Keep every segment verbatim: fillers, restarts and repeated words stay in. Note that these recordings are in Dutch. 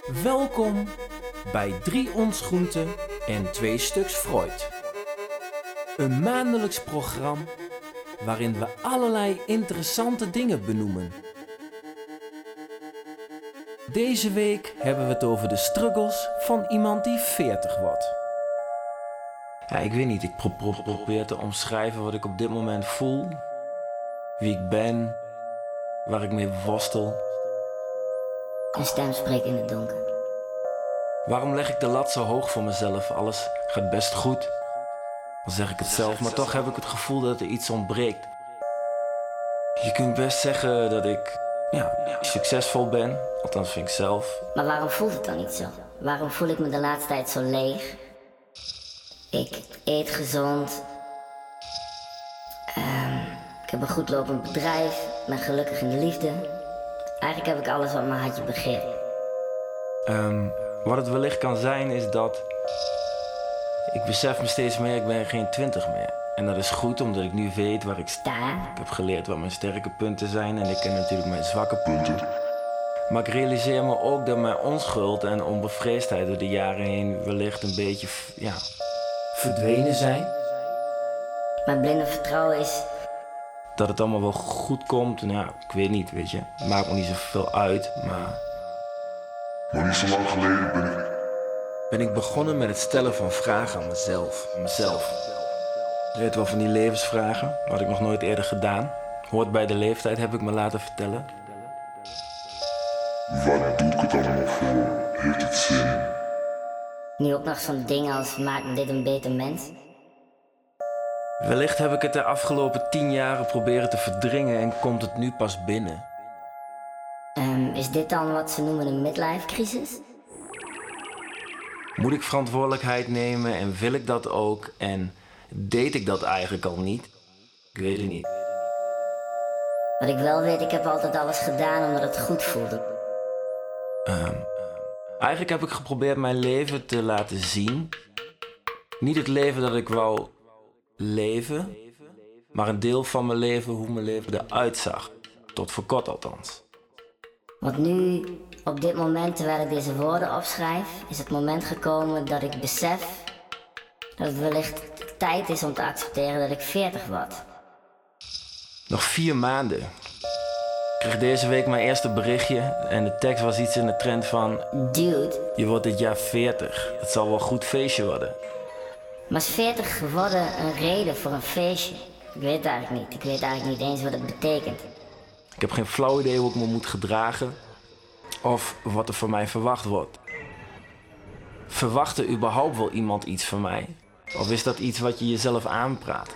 Welkom bij Drie Ons Groenten en Twee Stuks Freud. Een maandelijks programma waarin we allerlei interessante dingen benoemen. Deze week hebben we het over de struggles van iemand die veertig wordt. Ja, ik weet niet, ik pro- pro- probeer te omschrijven wat ik op dit moment voel, wie ik ben, waar ik mee worstel. Een stem spreekt in het donker. Waarom leg ik de lat zo hoog voor mezelf? Alles gaat best goed. Dan zeg ik het zelf, maar toch heb ik het gevoel dat er iets ontbreekt. Je kunt best zeggen dat ik ja, succesvol ben, althans vind ik zelf. Maar waarom voelt het dan niet zo? Waarom voel ik me de laatste tijd zo leeg? Ik eet gezond. Um, ik heb een goed lopend bedrijf. Ben gelukkig in de liefde. Eigenlijk heb ik alles wat mijn hartje begeert. Um, wat het wellicht kan zijn is dat ik besef me steeds meer, ik ben geen twintig meer. En dat is goed, omdat ik nu weet waar ik sta. Ik heb geleerd wat mijn sterke punten zijn en ik ken natuurlijk mijn zwakke punten. Maar ik realiseer me ook dat mijn onschuld en onbevreesdheid door de jaren heen wellicht een beetje ja, verdwenen zijn. Mijn blinde vertrouwen is dat het allemaal wel goed komt, nou, ik weet niet, weet je. Maakt me niet zoveel uit, maar... Maar niet zo lang geleden ben ik... Ben ik begonnen met het stellen van vragen aan mezelf. Aan mezelf. Je weet wel van die levensvragen, had ik nog nooit eerder gedaan. Hoort bij de leeftijd, heb ik me laten vertellen. Wat doe ik het allemaal voor? Heeft het zin? nu ook nog zo'n ding als maakt me dit een beter mens. Wellicht heb ik het de afgelopen tien jaren proberen te verdringen en komt het nu pas binnen. Um, is dit dan wat ze noemen een midlife crisis? Moet ik verantwoordelijkheid nemen en wil ik dat ook? En deed ik dat eigenlijk al niet? Ik weet het niet. Wat ik wel weet, ik heb altijd alles gedaan omdat het goed voelde. Um, eigenlijk heb ik geprobeerd mijn leven te laten zien. Niet het leven dat ik wou leven, maar een deel van mijn leven, hoe mijn leven eruit zag. Tot voor kort althans. Want nu, op dit moment, terwijl ik deze woorden opschrijf, is het moment gekomen dat ik besef dat het wellicht tijd is om te accepteren dat ik veertig word. Nog vier maanden. Ik kreeg deze week mijn eerste berichtje en de tekst was iets in de trend van... Dude. Je wordt dit jaar veertig. Het zal wel een goed feestje worden. Maar is veertig geworden een reden voor een feestje? Ik weet het eigenlijk niet. Ik weet eigenlijk niet eens wat het betekent. Ik heb geen flauw idee hoe ik me moet gedragen of wat er van mij verwacht wordt. Verwacht er überhaupt wel iemand iets van mij? Of is dat iets wat je jezelf aanpraat?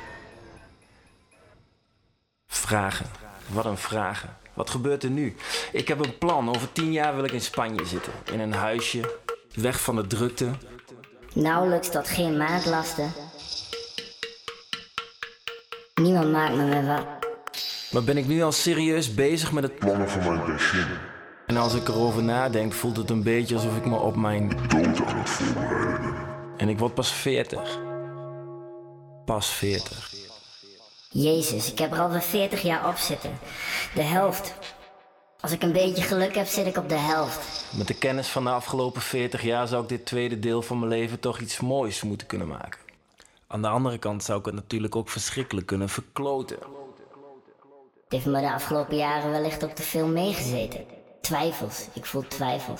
Vragen. Wat een vragen. Wat gebeurt er nu? Ik heb een plan. Over tien jaar wil ik in Spanje zitten. In een huisje. Weg van de drukte. Nauwelijks tot geen maandlasten. Niemand maakt me meer wat. Maar ben ik nu al serieus bezig met het Plannen voor mijn pensioen. En als ik erover nadenk, voelt het een beetje alsof ik me op mijn Dood aan het voorbereiden ben. En ik word pas veertig. Pas veertig. Jezus, ik heb er al wel veertig jaar op zitten. De helft. Als ik een beetje geluk heb, zit ik op de helft. Met de kennis van de afgelopen veertig jaar zou ik dit tweede deel van mijn leven toch iets moois moeten kunnen maken. Aan de andere kant zou ik het natuurlijk ook verschrikkelijk kunnen verkloten. Het heeft me de afgelopen jaren wellicht ook te veel meegezeten. Twijfels, ik voel twijfels.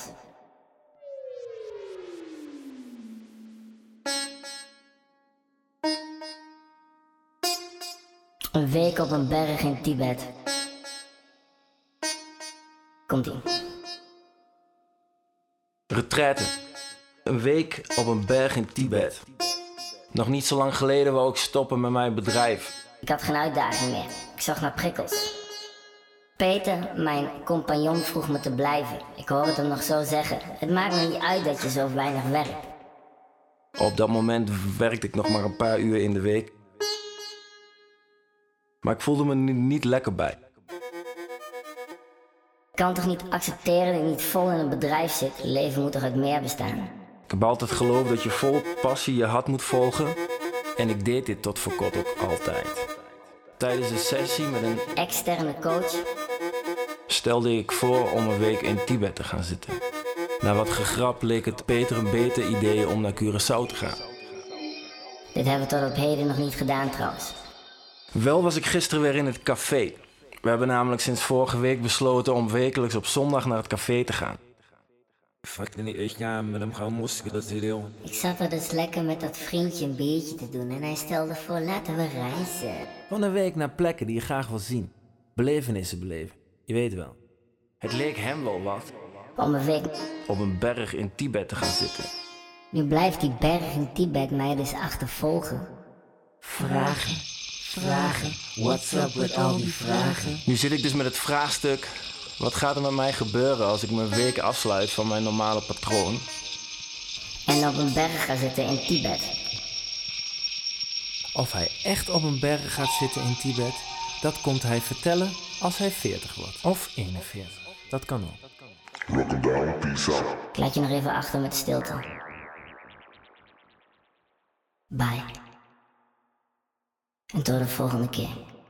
Een week op een berg in Tibet. Komt-ie. Retraite. Een week op een berg in Tibet. Nog niet zo lang geleden wou ik stoppen met mijn bedrijf. Ik had geen uitdaging meer. Ik zag naar prikkels. Peter, mijn compagnon, vroeg me te blijven. Ik hoor het hem nog zo zeggen. Het maakt me niet uit dat je zo weinig werkt. Op dat moment werkte ik nog maar een paar uur in de week. Maar ik voelde me er niet lekker bij. Ik kan toch niet accepteren dat ik niet vol in een bedrijf zit? Het leven moet toch uit meer bestaan? Ik heb altijd geloofd dat je vol passie je hart moet volgen. En ik deed dit tot voor kort ook altijd. Tijdens een sessie met een externe coach stelde ik voor om een week in Tibet te gaan zitten. Na wat gegrap leek het Peter een beter idee om naar Curaçao te gaan. Dit hebben we tot op heden nog niet gedaan trouwens. Wel was ik gisteren weer in het café. We hebben namelijk sinds vorige week besloten om wekelijks op zondag naar het café te gaan. Fuck, niet echt gaan met hem gaan moesten, dat is heel. Ik zat er dus lekker met dat vriendje een beetje te doen en hij stelde voor laten we reizen. Van een week naar plekken die je graag wil zien. Belevenissen beleven. Je weet wel. Het leek hem wel wat Om een week. op een berg in Tibet te gaan zitten. Nu blijft die berg in Tibet mij dus achtervolgen. Vragen, vragen, what's up met al die vragen? Nu zit ik dus met het vraagstuk: wat gaat er met mij gebeuren als ik mijn week afsluit van mijn normale patroon? En op een berg gaan zitten in Tibet. Of hij echt op een berg gaat zitten in Tibet, dat komt hij vertellen als hij veertig wordt. Of eenenveertig. Dat kan ook. Rock 'em down, peace out. Ik laat je nog even achter met stilte. Bye. En tot de volgende keer.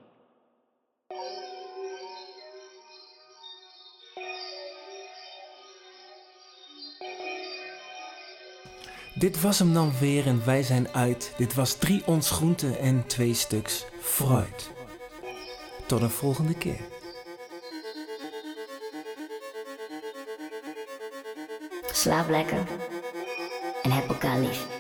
Dit was hem dan weer en wij zijn uit. Dit was drie ons groenten en twee stuks fruit. Tot een volgende keer. Slaap lekker. En heb elkaar lief.